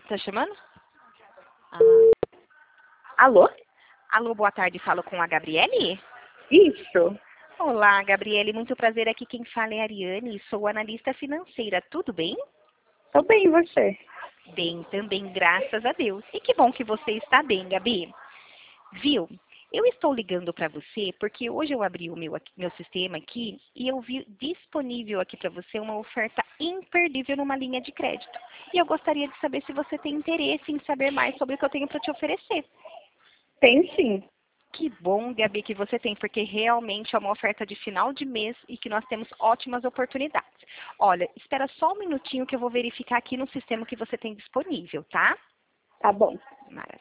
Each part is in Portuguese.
Tá chamando? Ah. Alô? Alô, boa tarde. Falo com a Gabriele? Isso. Olá, Gabriele. Muito prazer. Aqui quem fala é a Ariane. Sou analista financeira. Tudo bem? Tô bem, e você? Bem, também, graças a Deus. E que bom que você está bem, Gabi. Viu? Eu estou ligando para você porque hoje eu abri o meu sistema aqui e eu vi disponível aqui para você uma oferta imperdível numa linha de crédito. E eu gostaria de saber se você tem interesse em saber mais sobre o que eu tenho para te oferecer. Tem sim. Que bom, Gabi, que você tem, porque realmente é uma oferta de final de mês e que nós temos ótimas oportunidades. Olha, espera só um minutinho que eu vou verificar aqui no sistema que você tem disponível, tá? Tá bom. Maravilha.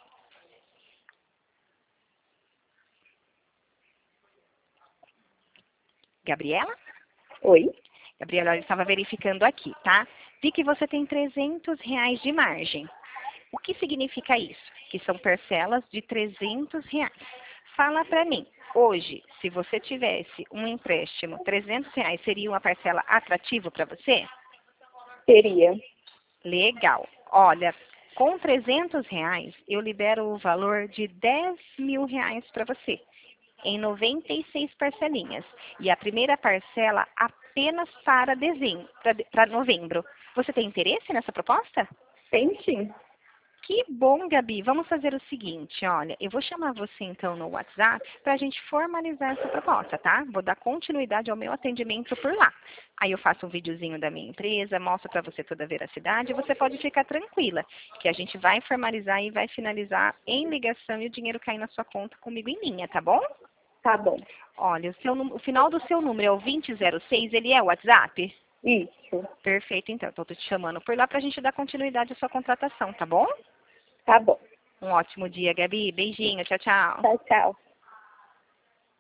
Gabriela? Oi? Gabriela, eu estava verificando aqui, tá? Vi que você tem R$ 300 de margem. O que significa isso? Que são parcelas de R$ 300. Fala para mim, hoje, se você tivesse um empréstimo, R$ 300 seria uma parcela atrativa para você? Seria. Legal. Olha, com R$ 300 eu libero o valor de R$ 10.000 para você, em 96 parcelinhas. E a primeira parcela apenas para dezembro, para novembro. Você tem interesse nessa proposta? Tem sim. Que bom, Gabi. Vamos fazer o seguinte, olha, eu vou chamar você então no WhatsApp para a gente formalizar essa proposta, tá? Vou dar continuidade ao meu atendimento por lá. Aí eu faço um videozinho da minha empresa, mostro para você toda a veracidade e você pode ficar tranquila, que a gente vai formalizar e vai finalizar em ligação e o dinheiro cair na sua conta comigo em linha, tá bom? Tá bom. Olha, o final do seu número é o 2006, ele é o WhatsApp? Isso. Perfeito, então. Estou te chamando por lá para a gente dar continuidade à sua contratação, tá bom? Tá bom. Um ótimo dia, Gabi. Beijinho. Tchau, tchau. Tchau, tchau.